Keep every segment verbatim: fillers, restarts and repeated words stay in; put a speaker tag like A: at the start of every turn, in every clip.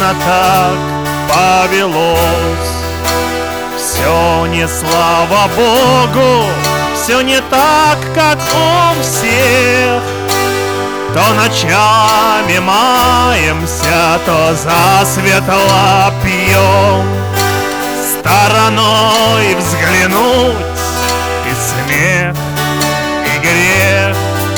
A: Видно, так повелось. Все не слава Богу, все не так, как у всех. То ночами маемся, то засветло пьем. Стороной взглянуть и смех, и грех.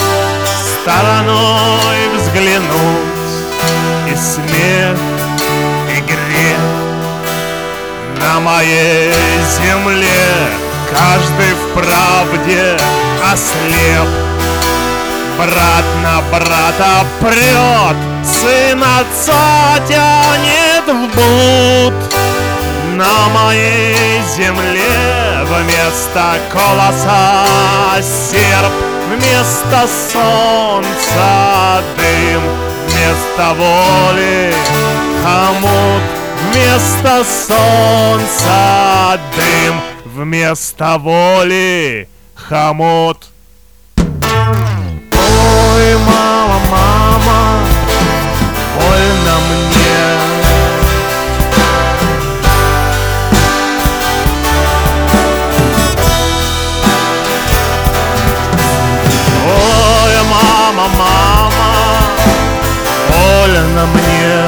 A: Стороной взглянуть и смех, и грех. На моей земле каждый в правде ослеп. Брат на брата прет, сын отца тянет в блуд. На моей земле вместо колоса серп, вместо солнца дым, вместо воли хомут, вместо солнца дым, вместо воли хомут. Ой, мама, мама, больно мне. Ой, мама, мама, больно мне.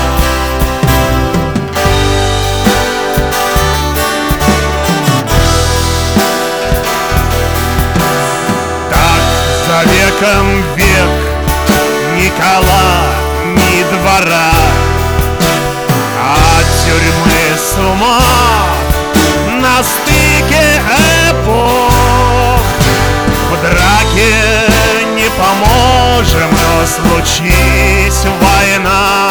A: Веком век, ни кола, ни двора, от тюрьмы с ума на стыке эпох. В драке не поможем, но случись война,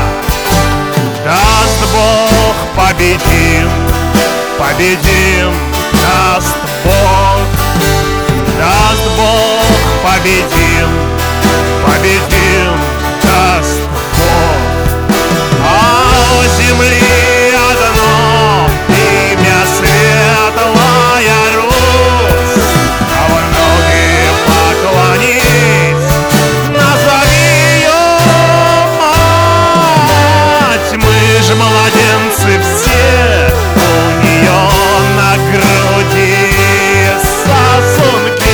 A: даст Бог победим, победим, даст Бог. Даст Бог, победим, победим, даст Бог. А у земли одно имя — Светлая Русь. А в ноги поклонись, назови ее мать. Мы ж младенцы все, у нее на груди сосунки.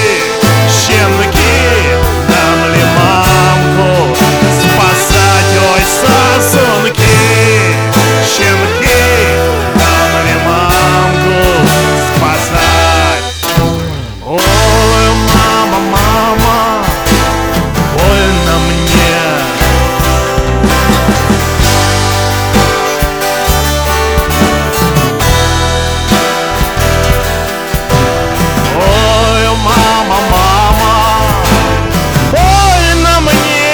A: Щенки, нам ли мамку спасать? Ой, сосунки, щенки, нам ли мамку спасать? Ой, мама, мама, больно мне. Ой, мама, мама, больно мне.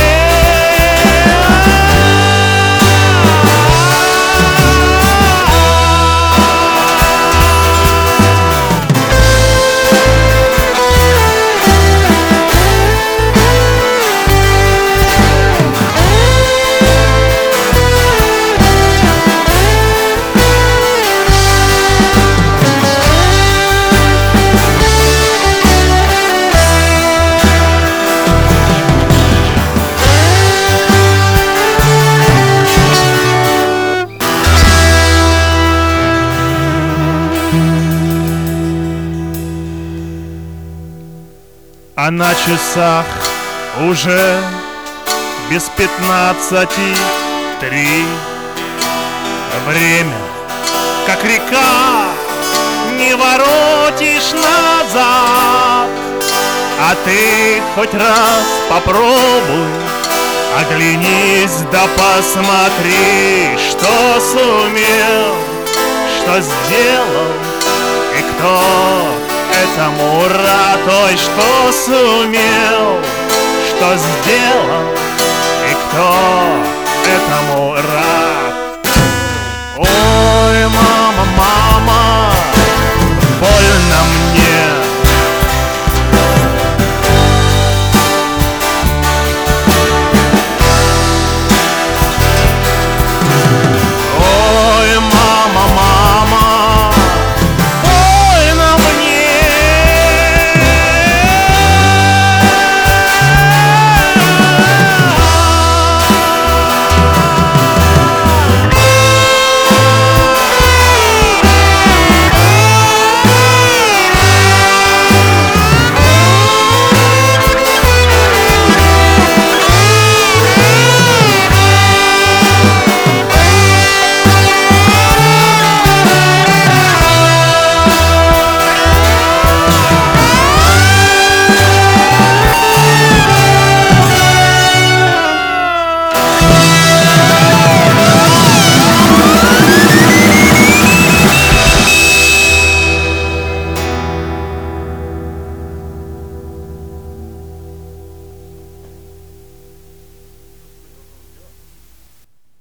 A: А на часах уже без пятнадцати три. Время, как река, не воротишь назад. А ты хоть раз попробуй, оглянись да посмотри, что сумел, что сделал и кто этому рад. Ой, что сумел, что сделал и кто этому рад.